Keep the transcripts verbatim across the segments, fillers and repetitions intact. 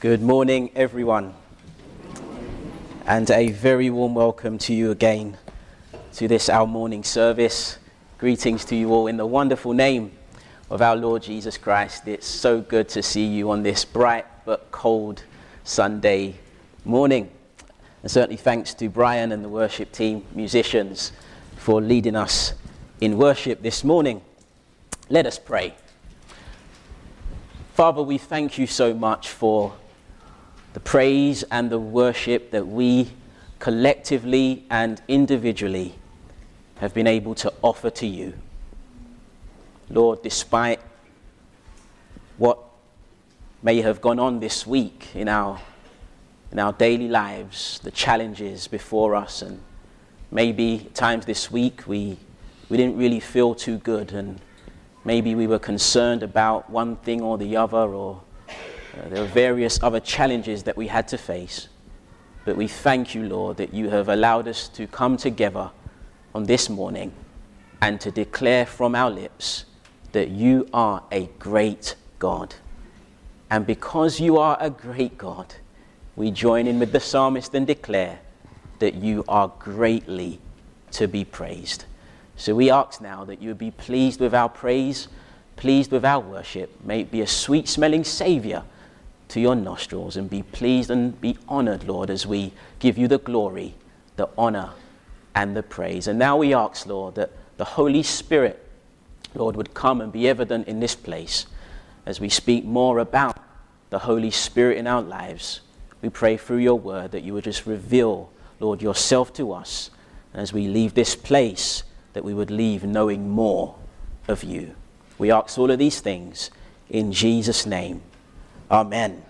Good morning, everyone, and a very warm welcome to you again to this our morning service. Greetings to you all in the wonderful name of our Lord Jesus Christ. It's so good to see you on this bright but cold Sunday morning. And certainly thanks to Brian and the worship team, musicians, for leading us in worship this morning. Let us pray. Father, we thank you so much for the praise and the worship that we collectively and individually have been able to offer to you. Lord, despite what may have gone on this week in our in our daily lives, the challenges before us, and maybe at times this week we we didn't really feel too good, and maybe we were concerned about one thing or the other, or Uh, there are various other challenges that we had to face. But we thank you, Lord, that you have allowed us to come together on this morning and to declare from our lips that you are a great God. And because you are a great God, we join in with the psalmist and declare that you are greatly to be praised. So we ask now that you would be pleased with our praise, pleased with our worship. May it be a sweet-smelling Savior to your nostrils, and be pleased and be honored, Lord, as we give you the glory, the honor, and the praise. And now we ask, Lord, that the Holy Spirit, Lord, would come and be evident in this place as we speak more about the Holy Spirit in our lives. We pray through your word that you would just reveal, Lord, yourself to us. And as we leave this place, that we would leave knowing more of you. We ask all of these things in Jesus' name. Amen.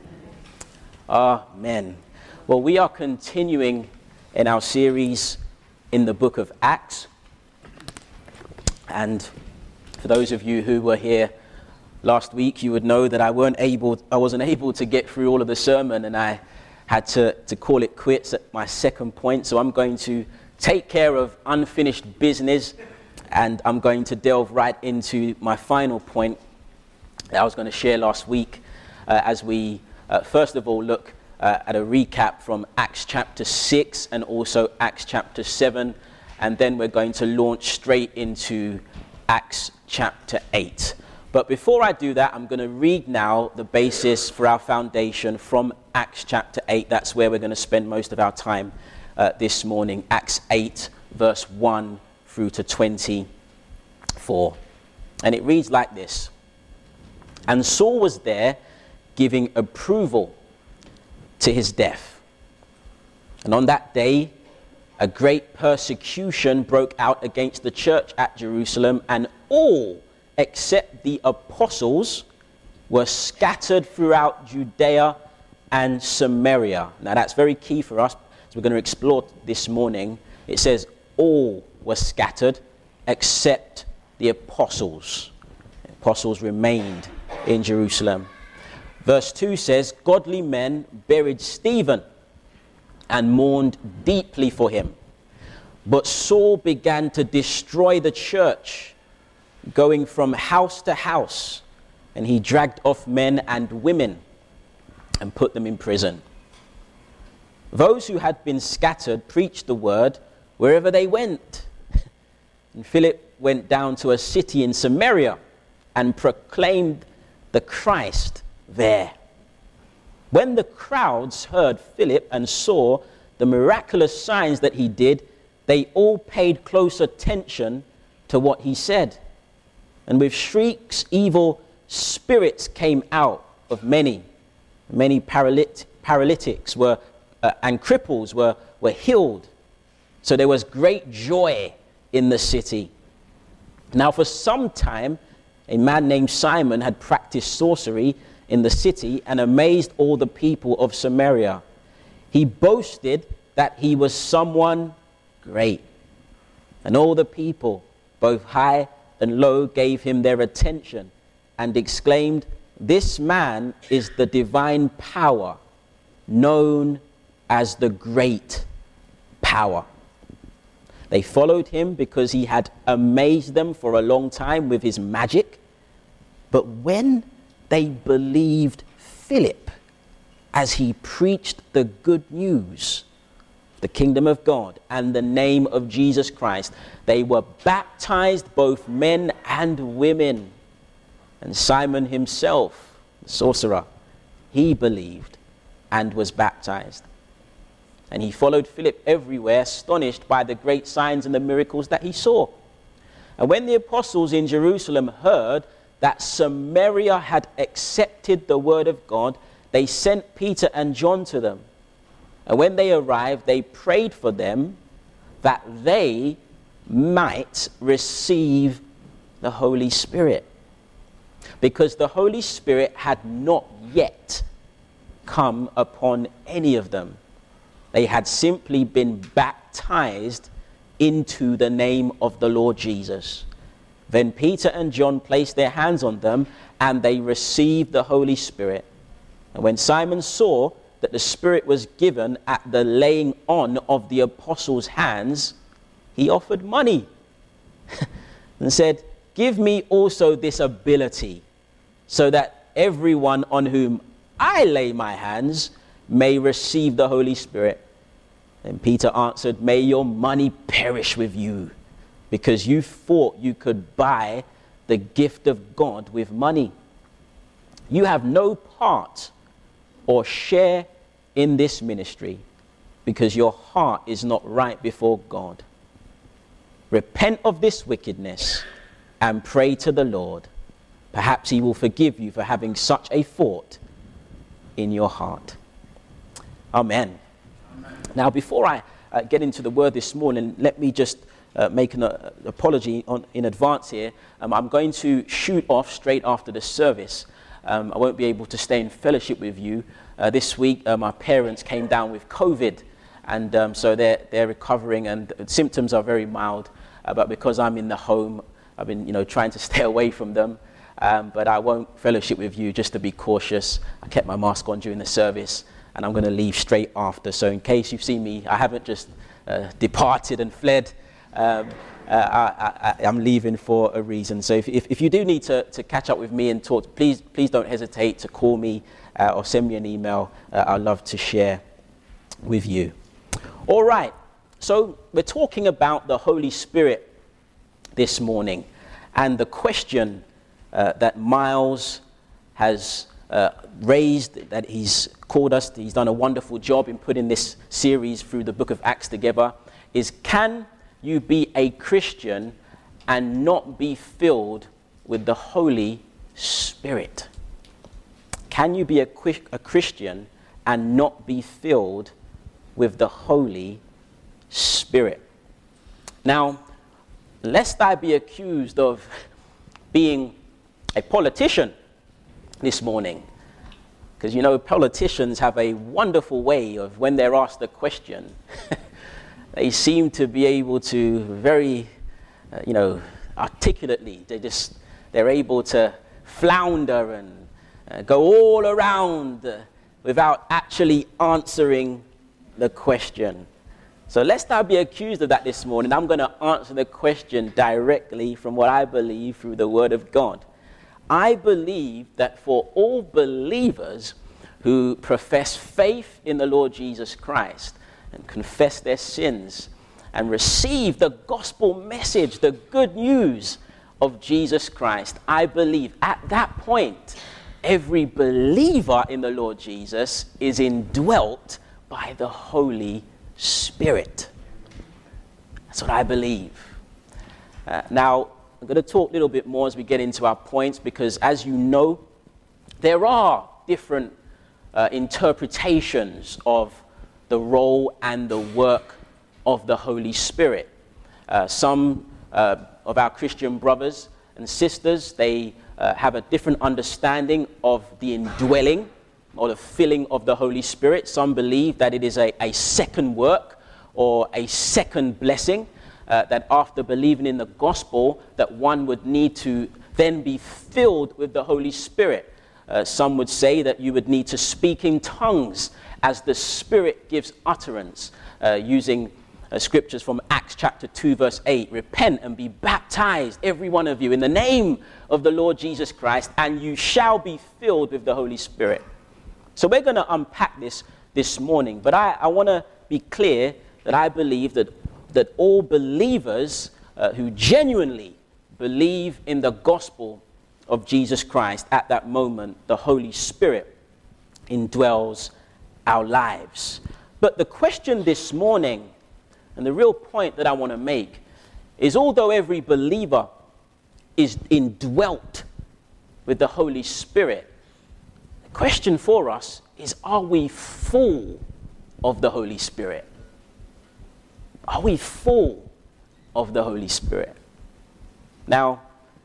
Amen. Well, we are continuing in our series in the book of Acts. And for those of you who were here last week, you would know that I weren't able, I wasn't able to get through all of the sermon, and I had to, to call it quits at my second point. So I'm going to take care of unfinished business, and I'm going to delve right into my final point that I was going to share last week. Uh, as we, uh, first of all, look uh, at a recap from Acts chapter six and also Acts chapter seven, and then we're going to launch straight into Acts chapter eight. But before I do that, I'm going to read now the basis for our foundation from Acts chapter eight. That's where we're going to spend most of our time uh, this morning. Acts eight, verse one through to twenty-four. And it reads like this. And Saul was there, giving approval to his death. And on that day, a great persecution broke out against the church at Jerusalem, and all except the apostles were scattered throughout Judea and Samaria. Now that's very key for us, as we're going to explore this morning. It says all were scattered except the apostles. The apostles remained in Jerusalem. Verse two says, godly men buried Stephen and mourned deeply for him. But Saul began to destroy the church, going from house to house, and he dragged off men and women and put them in prison. Those who had been scattered preached the word wherever they went. And Philip went down to a city in Samaria and proclaimed the Christ there. When the crowds heard Philip and saw the miraculous signs that he did, they all paid close attention to what he said. And with shrieks, evil spirits came out of many. Many paralyt- paralytics were uh, and cripples were, were healed. So there was great joy in the city. Now for some time, a man named Simon had practiced sorcery in the city and amazed all the people of Samaria. He boasted that he was someone great. And all the people, both high and low, gave him their attention and exclaimed, this man is the divine power, known as the great power. They followed him because he had amazed them for a long time with his magic. But when they believed Philip as he preached the good news, the kingdom of God and the name of Jesus Christ, they were baptized, both men and women. And Simon himself, the sorcerer, he believed and was baptized. And he followed Philip everywhere, astonished by the great signs and the miracles that he saw. And when the apostles in Jerusalem heard that Samaria had accepted the word of God, they sent Peter and John to them. And when they arrived, they prayed for them that they might receive the Holy Spirit, because the Holy Spirit had not yet come upon any of them. They had simply been baptized into the name of the Lord Jesus. Then Peter and John placed their hands on them, and they received the Holy Spirit. And when Simon saw that the Spirit was given at the laying on of the apostles' hands, he offered money and said, "Give me also this ability, so that everyone on whom I lay my hands may receive the Holy Spirit." And Peter answered, "May your money perish with you, because you thought you could buy the gift of God with money. You have no part or share in this ministry, because your heart is not right before God. Repent of this wickedness and pray to the Lord. Perhaps he will forgive you for having such a thought in your heart." Amen. Amen. Now, before I uh, get into the word this morning, let me just uh, make an uh, apology on, in advance here. Um, I'm going to shoot off straight after the service. Um, I won't be able to stay in fellowship with you. Uh, this week, uh, my parents came down with COVID, and um, so they're, they're recovering, and the symptoms are very mild. Uh, but because I'm in the home, I've been, you know, trying to stay away from them. Um, but I won't fellowship with you, just to be cautious. I kept my mask on during the service, and I'm going to leave straight after. So in case you've seen me, I haven't just uh, departed and fled. Um, uh, I, I, I'm leaving for a reason. So if, if, if you do need to, to catch up with me and talk, please please don't hesitate to call me uh, or send me an email. Uh, I'd love to share with you. All right. So we're talking about the Holy Spirit this morning, and the question uh, that Miles has uh, raised, that he's called us, he's done a wonderful job in putting this series through the book of Acts together, is: can you be a Christian and not be filled with the Holy Spirit? Can you be a, a Christian and not be filled with the Holy Spirit? Now, lest I be accused of being a politician this morning, because you know politicians have a wonderful way of, when they're asked a question, they seem to be able to very, uh, you know, articulately, they just, they're able to flounder and uh, go all around uh, without actually answering the question. So lest I be accused of that this morning, I'm going to answer the question directly from what I believe through the Word of God. I believe that for all believers who profess faith in the Lord Jesus Christ and confess their sins and receive the gospel message, the good news of Jesus Christ, I believe at that point, every believer in the Lord Jesus is indwelt by the Holy Spirit. That's what I believe. Uh, now, I'm going to talk a little bit more as we get into our points, because as you know, there are different uh, interpretations of the role and the work of the Holy Spirit. Uh, some uh, of our Christian brothers and sisters, they uh, have a different understanding of the indwelling or the filling of the Holy Spirit. Some believe that it is a, a second work or a second blessing, uh, that after believing in the gospel, that one would need to then be filled with the Holy Spirit. Uh, some would say that you would need to speak in tongues as the Spirit gives utterance, uh, using uh, scriptures from Acts chapter two, verse eight. Repent and be baptized, every one of you, in the name of the Lord Jesus Christ, and you shall be filled with the Holy Spirit. So we're going to unpack this this morning, but I, I want to be clear that I believe that, that all believers uh, who genuinely believe in the gospel of Jesus Christ, at that moment, the Holy Spirit indwells our lives. But the question this morning, and the real point that I want to make, is although every believer is indwelt with the Holy Spirit, the question for us is, are we full of the Holy Spirit? Are we full of the Holy Spirit? Now,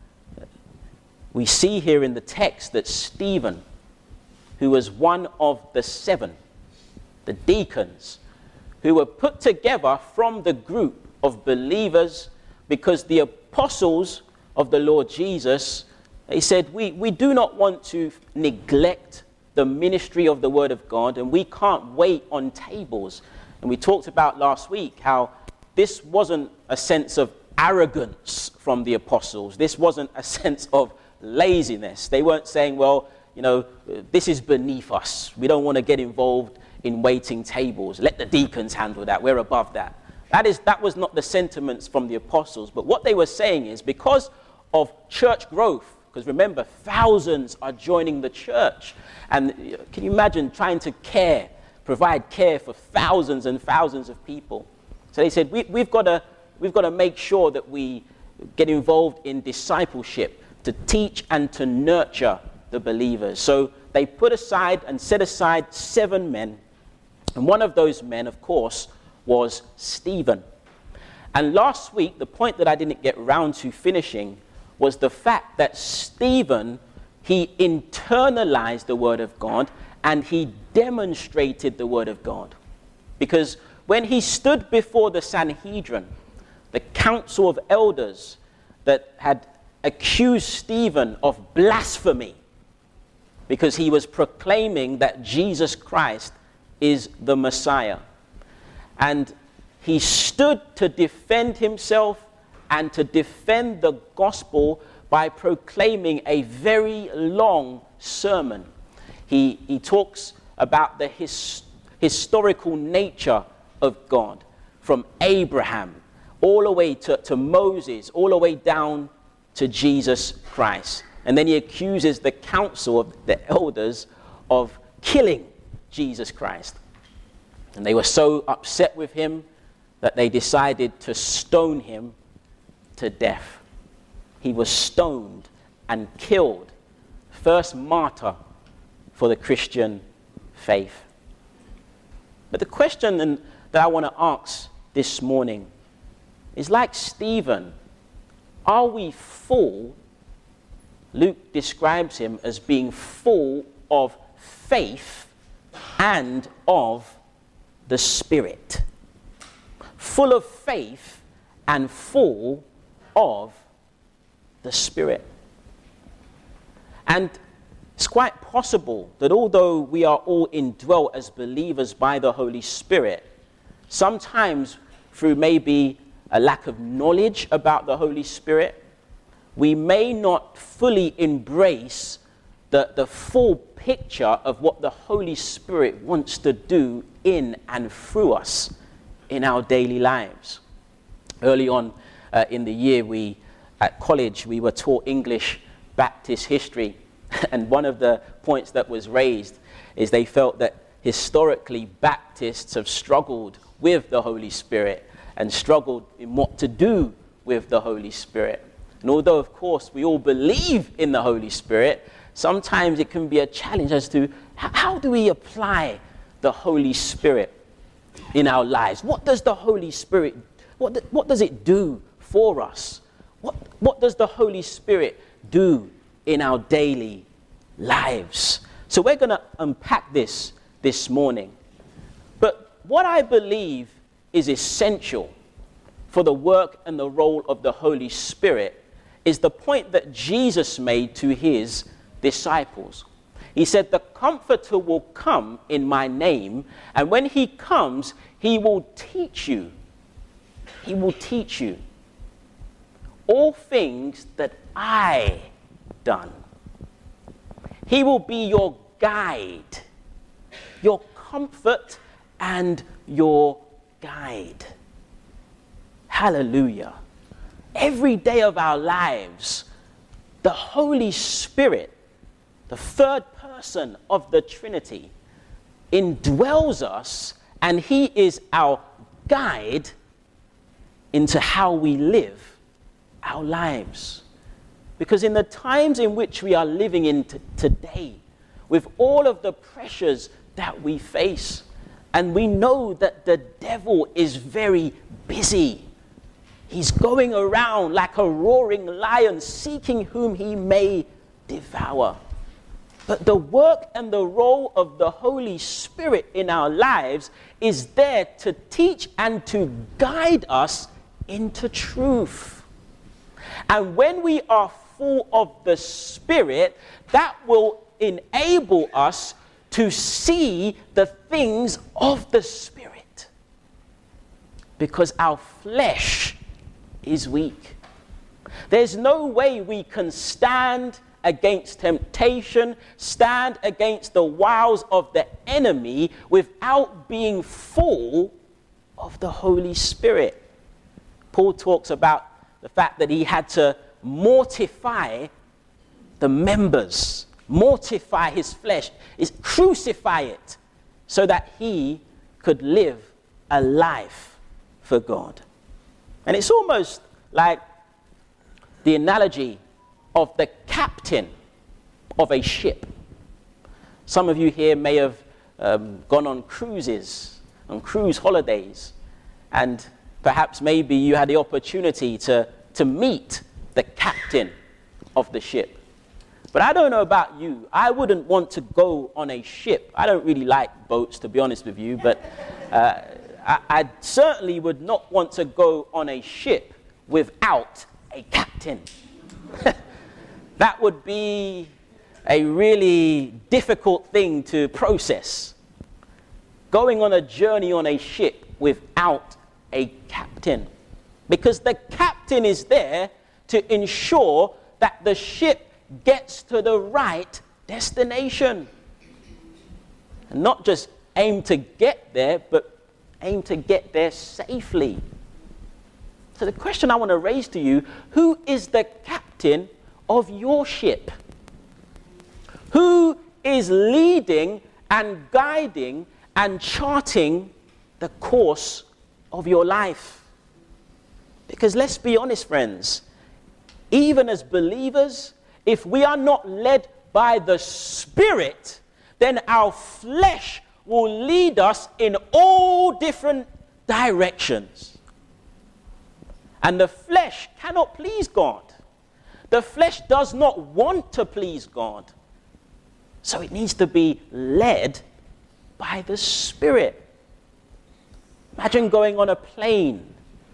we see here in the text that Stephen, who was one of the seven, the deacons, who were put together from the group of believers because the apostles of the Lord Jesus, they said, we, we do not want to neglect the ministry of the Word of God, and we can't wait on tables. And we talked about last week how this wasn't a sense of arrogance from the apostles. This wasn't a sense of laziness. They weren't saying, well, you know, this is beneath us. We don't want to get involved in waiting tables. Let the deacons handle that. We're above that. That is, that was not the sentiments from the apostles. But what they were saying is, because of church growth, because remember, thousands are joining the church. And can you imagine trying to care, provide care for thousands and thousands of people? So they said, we, we've got to, we've got to make sure that we get involved in discipleship, to teach and to nurture the believers. So they put aside and set aside seven men. And one of those men, of course, was Stephen. And last week, the point that I didn't get round to finishing was the fact that Stephen, he internalized the Word of God and he demonstrated the Word of God. Because when he stood before the Sanhedrin, the council of elders that had accused Stephen of blasphemy because he was proclaiming that Jesus Christ is the Messiah. And he stood to defend himself and to defend the gospel by proclaiming a very long sermon. He, he talks about the his, historical nature of God, from Abraham all the way to, to Moses, all the way down to Jesus Christ. And then he accuses the council of the elders of killing Jesus Christ. And they were so upset with him that they decided to stone him to death. He was stoned and killed, first martyr for the Christian faith. But the question that I want to ask this morning is, like Stephen, are we full? Luke describes him as being full of faith and of the Spirit. Full of faith and full of the Spirit. And it's quite possible that although we are all indwelt as believers by the Holy Spirit, sometimes through maybe a lack of knowledge about the Holy Spirit, we may not fully embrace the, the full picture of what the Holy Spirit wants to do in and through us in our daily lives. Early on uh, in the year, we at college, we were taught English Baptist history. And one of the points that was raised is they felt that historically Baptists have struggled with the Holy Spirit and struggled in what to do with the Holy Spirit. And although, of course, we all believe in the Holy Spirit, sometimes it can be a challenge as to how, how do we apply the Holy Spirit in our lives? What does the Holy Spirit, what, do, what does it do for us? What, what does the Holy Spirit do in our daily lives? So we're going to unpack this this morning. But what I believe is essential for the work and the role of the Holy Spirit is the point that Jesus made to his disciples. He said, the Comforter will come in my name, and when he comes, he will teach you. He will teach you all things that I done. He will be your guide your comfort, and your guide. Hallelujah. Every day of our lives, the Holy Spirit, the third person of the Trinity, indwells us, and he is our guide into how we live our lives. Because in the times in which we are living in t- today, with all of the pressures that we face, and we know that the devil is very busy. He's going around like a roaring lion, seeking whom he may devour. But the work and the role of the Holy Spirit in our lives is there to teach and to guide us into truth. And when we are full of the Spirit, that will enable us to see the things of the Spirit. Because our flesh is weak. There's no way we can stand against temptation, stand against the wiles of the enemy without being full of the Holy Spirit. Paul talks about the fact that he had to mortify the members, mortify his flesh, is crucify it so that he could live a life for God. And it's almost like the analogy of the captain of a ship. Some of you here may have um, gone on cruises, on cruise holidays, and perhaps maybe you had the opportunity to, to meet the captain of the ship. But I don't know about you. I wouldn't want to go on a ship. I don't really like boats, to be honest with you, but uh, I, I certainly would not want to go on a ship without a captain. That would be a really difficult thing to process. Going on a journey on a ship without a captain. Because the captain is there to ensure that the ship gets to the right destination. And not just aim to get there, but aim to get there safely. So the question I want to raise to you, who is the captain of your ship? Who is leading and guiding and charting the course of your life? Because let's be honest, friends, even as believers, if we are not led by the Spirit, then our flesh will lead us in all different directions. And the flesh cannot please God. The flesh does not want to please God. So it needs to be led by the Spirit. Imagine going on a plane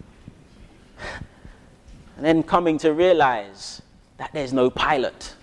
and then coming to realize that there's no pilot.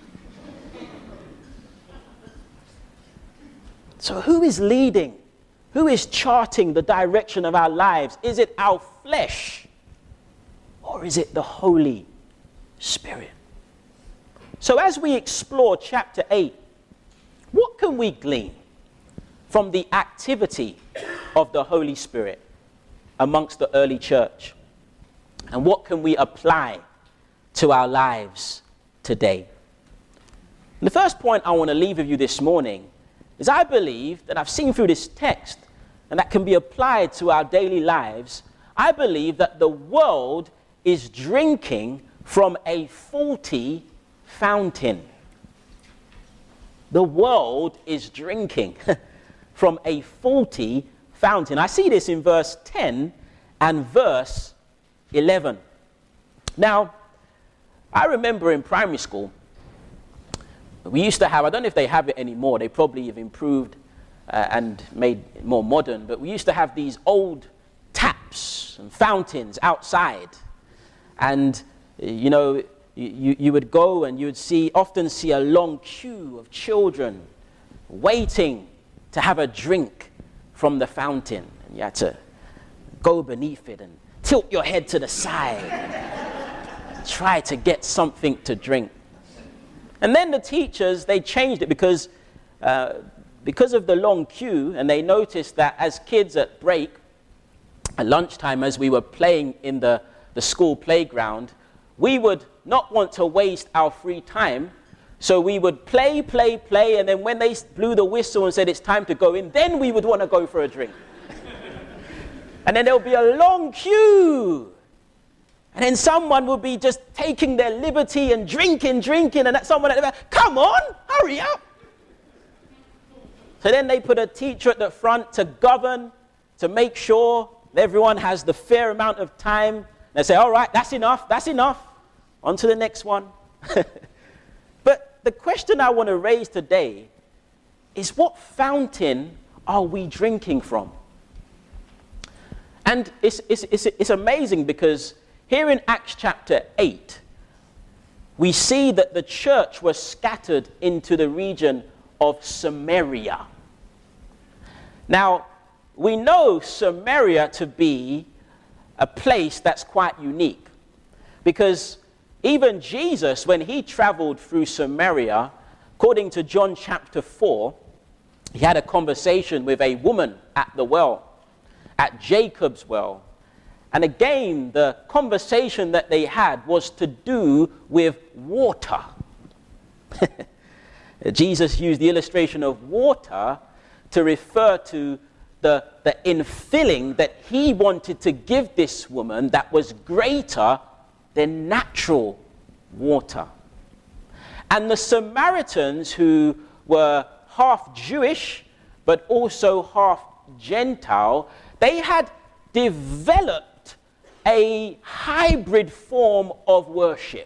So who is leading? Who is charting the direction of our lives? Is it our flesh? Or is it the Holy Spirit? So as we explore chapter eight, what can we glean from the activity of the Holy Spirit amongst the early church? And what can we apply to our lives today? And the first point I want to leave with you this morning is I believe that I've seen through this text, and that can be applied to our daily lives. I believe that the world is drinking from a faulty fountain. The world is drinking from a faulty fountain. I see this in verse ten and verse eleven. Now, I remember in primary school, we used to have, I don't know if they have it anymore, they probably have improved uh, and made it more modern, but we used to have these old taps and fountains outside. And, you know, you, you would go and you would see, often see a long queue of children waiting to have a drink from the fountain. And you had to go beneath it and tilt your head to the side and try to get something to drink. And then the teachers, they changed it because uh, because of the long queue, and they noticed that as kids at break, at lunchtime, as we were playing in the, the school playground, we would not want to waste our free time. So we would play, play, play, and then when they blew the whistle and said it's time to go in, then we would want to go for a drink. And then there would be a long queue. And then someone would be just taking their liberty and drinking, drinking, and that someone at the back, come on, hurry up. So then they put a teacher at the front to govern, to make sure everyone has the fair amount of time. They say, all right, that's enough, that's enough. On to the next one. But the question I want to raise today is, what fountain are we drinking from? And it's, it's, it's, it's amazing because here in Acts chapter eight, we see that the church was scattered into the region of Samaria. Now, we know Samaria to be a place that's quite unique, because even Jesus, when he traveled through Samaria, according to John chapter four, he had a conversation with a woman at the well, at Jacob's well. And again, the conversation that they had was to do with water. Jesus used the illustration of water to refer to the, the infilling that he wanted to give this woman that was greater than natural water. And the Samaritans, who were half Jewish but also half Gentile, they had developed a hybrid form of worship.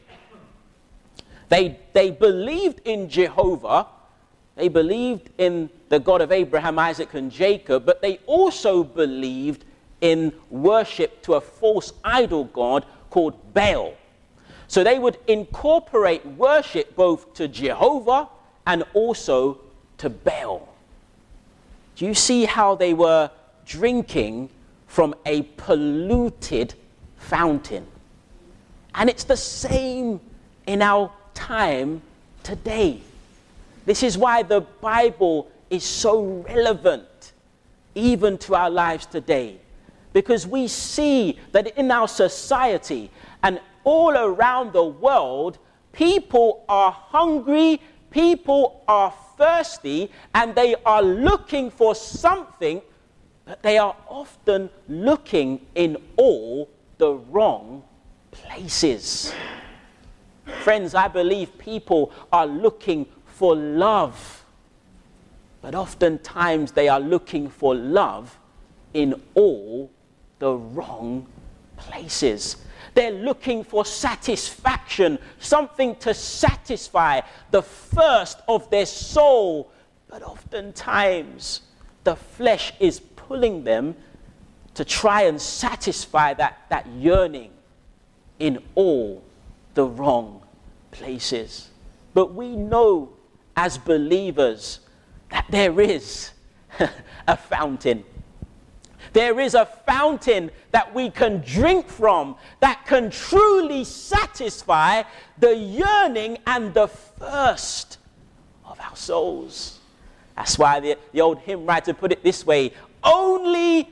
They, they believed in Jehovah, they believed in the God of Abraham, Isaac, and Jacob, but they also believed in worship to a false idol god called Baal. So they would incorporate worship both to Jehovah and also to Baal. Do you see how they were drinking from a polluted fountain? And it's the same in our time today. This is why the Bible is so relevant even to our lives today, because we see that in our society and all around the world, people are hungry, people are thirsty, and they are looking for something, but they are often looking in all the wrong places. Friends, I believe people are looking for love, but oftentimes they are looking for love in all the wrong places. They're looking for satisfaction, something to satisfy the thirst of their soul, but oftentimes the flesh is pulling them to try and satisfy that, that yearning in all the wrong places. But we know as believers that there is a fountain. There is a fountain that we can drink from that can truly satisfy the yearning and the thirst of our souls. That's why the, the old hymn writer put it this way: only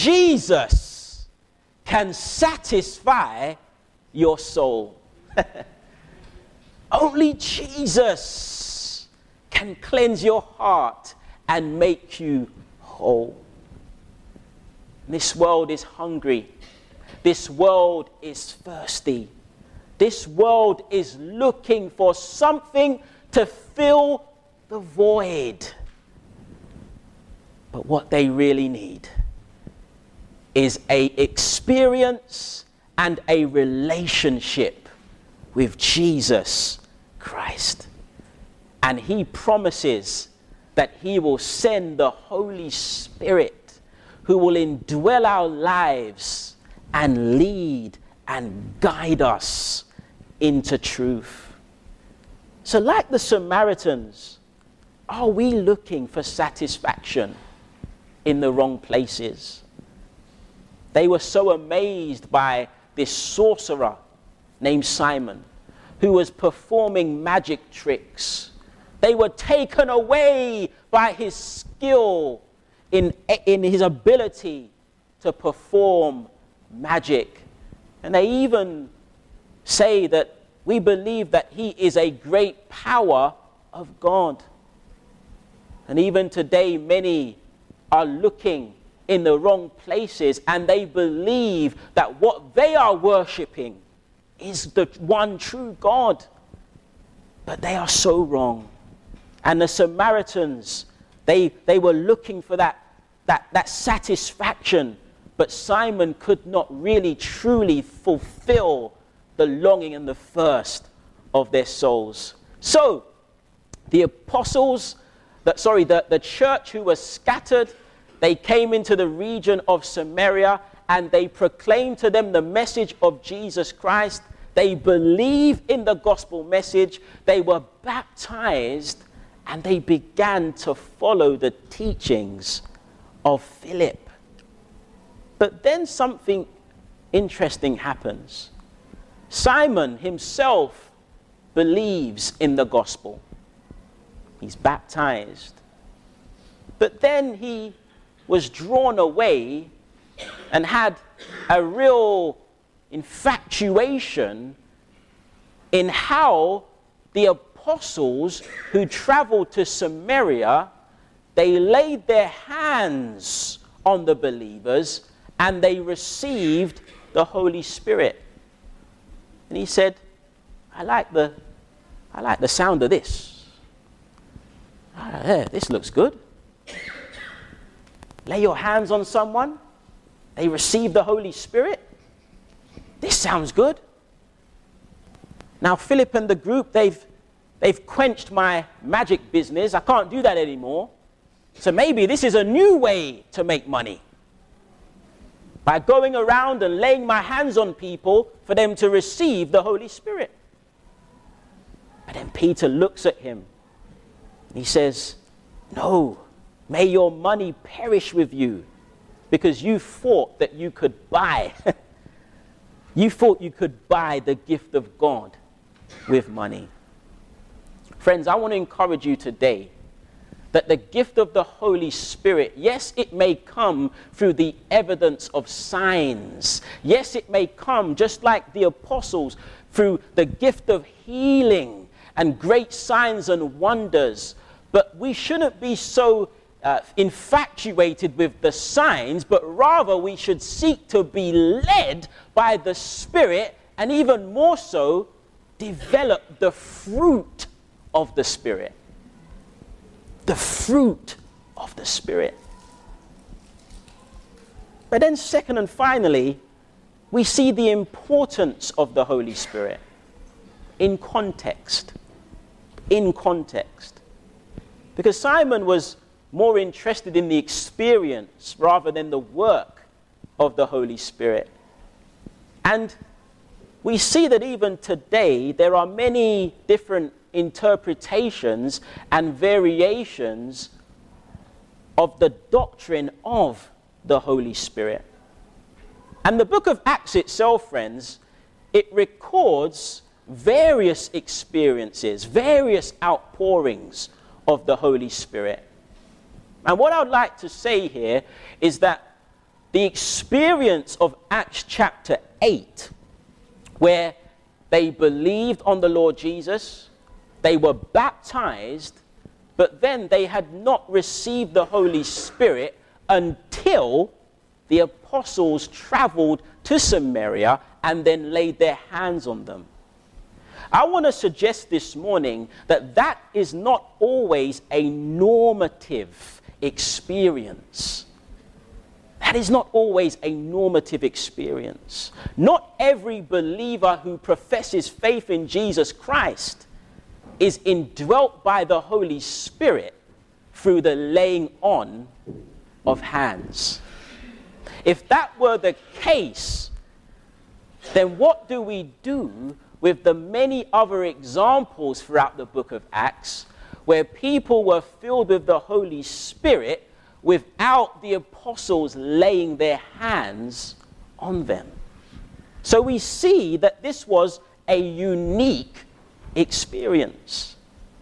Jesus can satisfy your soul. Only Jesus can cleanse your heart and make you whole. This world is hungry. This world is thirsty. This world is looking for something to fill the void. But what they really need is an experience and a relationship with Jesus Christ. And he promises that he will send the Holy Spirit who will indwell our lives and lead and guide us into truth. So like the Samaritans, are we looking for satisfaction in the wrong places? They were so amazed by this sorcerer named Simon, who was performing magic tricks They were taken away by his skill in, in his ability to perform magic. And they even say that we believe that he is a great power of God. And even today, many are looking in the wrong places, and they believe that what they are worshipping is the one true God. But they are so wrong. And the Samaritans, they, they were looking for that, that, that satisfaction, but Simon could not really truly fulfill the longing and the thirst of their souls. So, the apostles, the, sorry, the, the church who was scattered, they came into the region of Samaria and they proclaimed to them the message of Jesus Christ. They believed in the gospel message. They were baptized and they began to follow the teachings of Philip. But then something interesting happens. Simon himself believes in the gospel. He's baptized. But then he was drawn away and had a real infatuation in how the apostles who traveled to Samaria, they laid their hands on the believers and they received the Holy Spirit. And he said, I like the, I like the sound of this. Ah, yeah, this looks good. Lay your hands on someone, they receive the Holy Spirit. This sounds good. Now Philip and the group, they've, they've quenched my magic business. I can't do that anymore. So maybe this is a new way to make money. By going around and laying my hands on people for them to receive the Holy Spirit. But then Peter looks at him and he says, no, may your money perish with you because you thought that you could buy. You thought you could buy the gift of God with money. Friends, I want to encourage you today that the gift of the Holy Spirit, yes, it may come through the evidence of signs. Yes, it may come, just like the apostles, through the gift of healing and great signs and wonders. But we shouldn't be so uh, infatuated with the signs, but rather we should seek to be led by the Spirit, and even more so, develop the fruit of the Spirit. The fruit of the Spirit. But then second and finally, we see the importance of the Holy Spirit in context. In context. Because Simon was more interested in the experience rather than the work of the Holy Spirit. And we see that even today there are many different interpretations and variations of the doctrine of the Holy Spirit. And the book of Acts itself, friends, it records various experiences, various outpourings of the Holy Spirit. And what I'd like to say here is that the experience of Acts chapter eight, where they believed on the Lord Jesus, they were baptized, but then they had not received the Holy Spirit until the apostles traveled to Samaria and then laid their hands on them. I want to suggest this morning that that is not always a normative experience. That is not always a normative experience. Not every believer who professes faith in Jesus Christ is indwelt by the Holy Spirit through the laying on of hands. If that were the case, then what do we do with the many other examples throughout the book of Acts where people were filled with the Holy Spirit without the apostles laying their hands on them? So we see that this was a unique experience.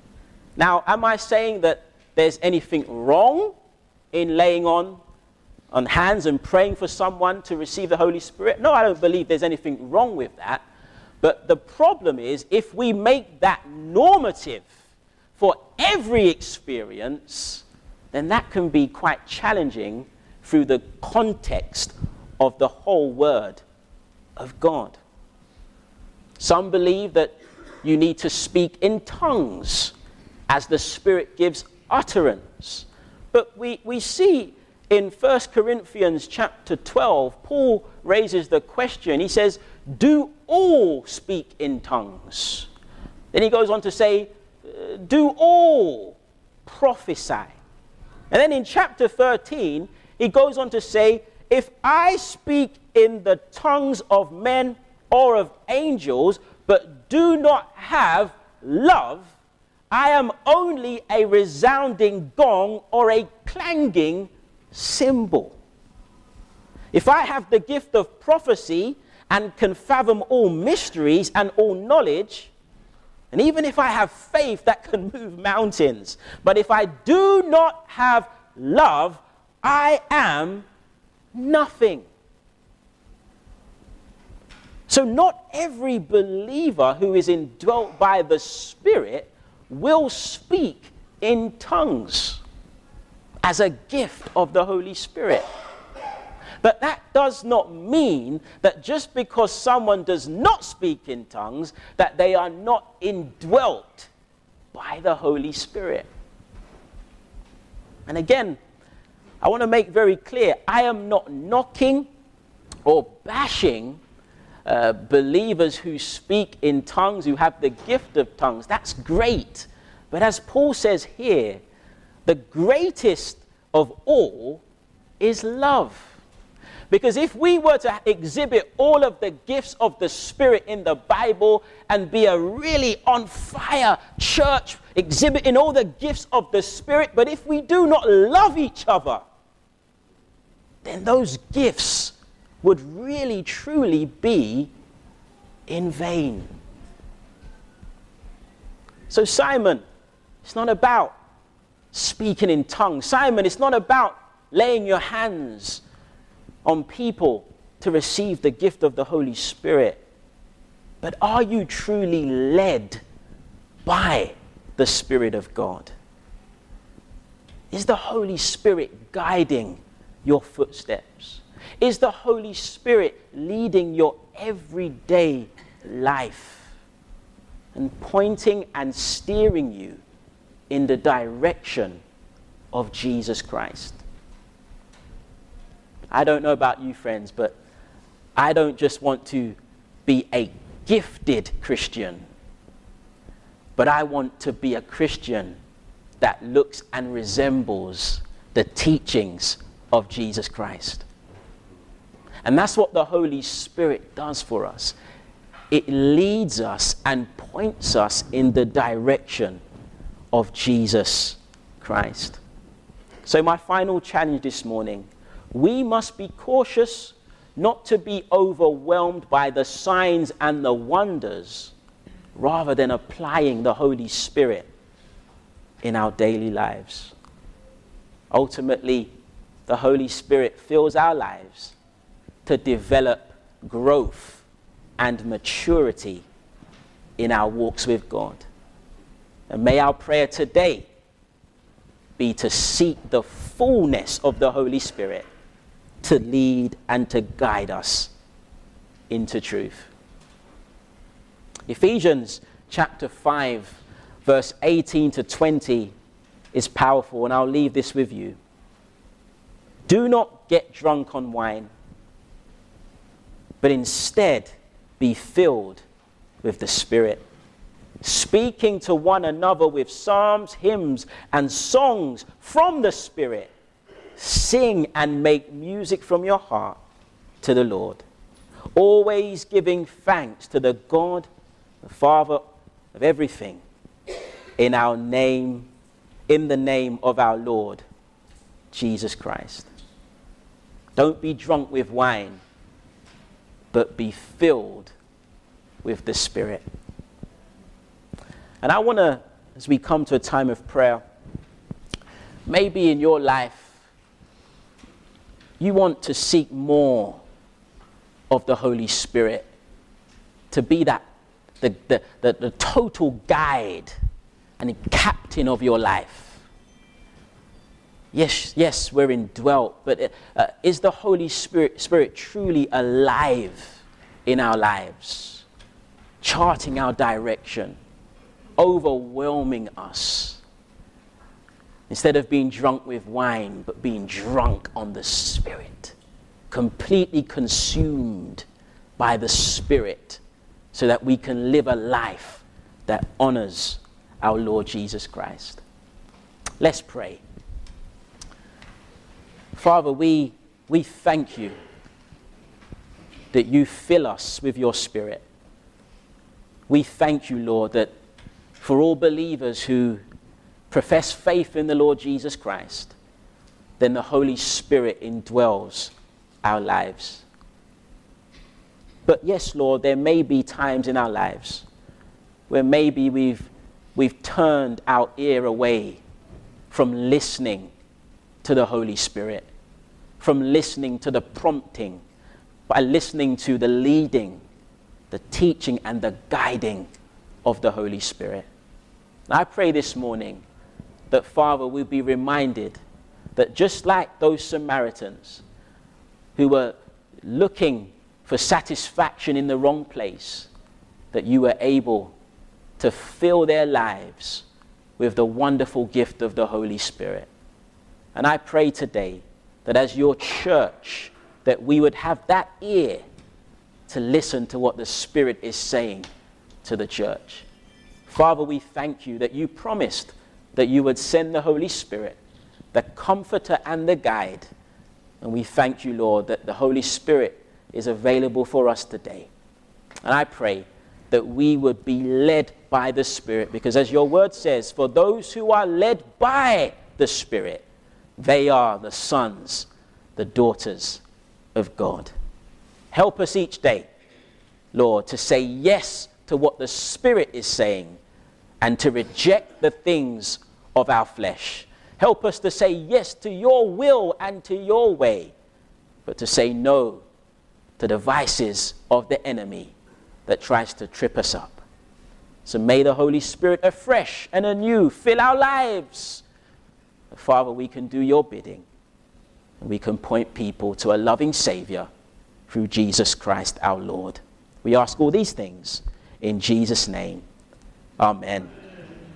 Now, am I saying that there's anything wrong in laying on, on hands and praying for someone to receive the Holy Spirit? No, I don't believe there's anything wrong with that. But the problem is, if we make that normative for every experience, then that can be quite challenging through the context of the whole Word of God. Some believe that you need to speak in tongues as the Spirit gives utterance. But we, we see in First Corinthians chapter twelve, Paul raises the question. He says, do all speak in tongues? Then he goes on to say, do all prophesy? And then in chapter thirteen, he goes on to say, if I speak in the tongues of men or of angels, but do not have love, I am only a resounding gong or a clanging cymbal. If I have the gift of prophecy and can fathom all mysteries and all knowledge, and even if I have faith that can move mountains, but if I do not have love, I am nothing. So not every believer who is indwelt by the Spirit will speak in tongues as a gift of the Holy Spirit. But that does not mean that just because someone does not speak in tongues, that they are not indwelt by the Holy Spirit. And again, I want to make very clear, I am not knocking or bashing uh, believers who speak in tongues, who have the gift of tongues. That's great. But as Paul says here, the greatest of all is love. Because if we were to exhibit all of the gifts of the Spirit in the Bible and be a really on fire church exhibiting all the gifts of the Spirit, but if we do not love each other, then those gifts would really truly be in vain. So Simon, it's not about speaking in tongues. Simon, it's not about laying your hands on people to receive the gift of the Holy Spirit. But are you truly led by the Spirit of God? Is the Holy Spirit guiding your footsteps? Is the Holy Spirit leading your everyday life and pointing and steering you in the direction of Jesus Christ? I don't know about you, friends, but I don't just want to be a gifted Christian, but I want to be a Christian that looks and resembles the teachings of Jesus Christ. And that's what the Holy Spirit does for us. It leads us and points us in the direction of Jesus Christ. So my final challenge this morning, we must be cautious not to be overwhelmed by the signs and the wonders, rather than applying the Holy Spirit in our daily lives. Ultimately, the Holy Spirit fills our lives to develop growth and maturity in our walks with God. And may our prayer today be to seek the fullness of the Holy Spirit to lead and to guide us into truth. Ephesians chapter five, verse eighteen to twenty is powerful, and I'll leave this with you. Do not get drunk on wine, but instead be filled with the Spirit, speaking to one another with psalms, hymns, and songs from the Spirit. Sing and make music from your heart to the Lord, always giving thanks to the God, the Father of everything, in our name, in the name of our Lord Jesus Christ. Don't be drunk with wine, but be filled with the Spirit. And I want to as we come to a time of prayer, maybe in your life, you want to seek more of the Holy Spirit, to be that the, the, the, the total guide and captain of your life. Yes, yes, we're indwelt, but uh, is the Holy Spirit, Spirit truly alive in our lives, charting our direction, overwhelming us? Instead of being drunk with wine, but being drunk on the Spirit, completely consumed by the Spirit, so that we can live a life that honors our Lord Jesus Christ. Let's pray. Father, we, we thank you that you fill us with your Spirit. We thank you, Lord, that for all believers who profess faith in the Lord Jesus Christ, then the Holy Spirit indwells our lives. But yes, Lord, there may be times in our lives where maybe we've, we've turned our ear away from listening to the Holy Spirit, from listening to the prompting, by listening to the leading, the teaching and the guiding of the Holy Spirit. And I pray this morning that, Father, we'll be reminded that just like those Samaritans who were looking for satisfaction in the wrong place, that you were able to fill their lives with the wonderful gift of the Holy Spirit. And I pray today that as your church, that we would have that ear to listen to what the Spirit is saying to the church. Father, we thank you that you promised that you would send the Holy Spirit, the comforter and the guide. And we thank you, Lord, that the Holy Spirit is available for us today. And I pray that we would be led by the Spirit, because as your word says, for those who are led by the Spirit, they are the sons, the daughters of God. Help us each day, Lord, to say yes to what the Spirit is saying and to reject the things of our flesh. Help us to say yes to your will and to your way, but to say no to the vices of the enemy that tries to trip us up. So may the Holy Spirit afresh and anew fill our lives. Father, we can do your bidding, and we can point people to a loving Savior through Jesus Christ our Lord. We ask all these things in Jesus' name. Amen.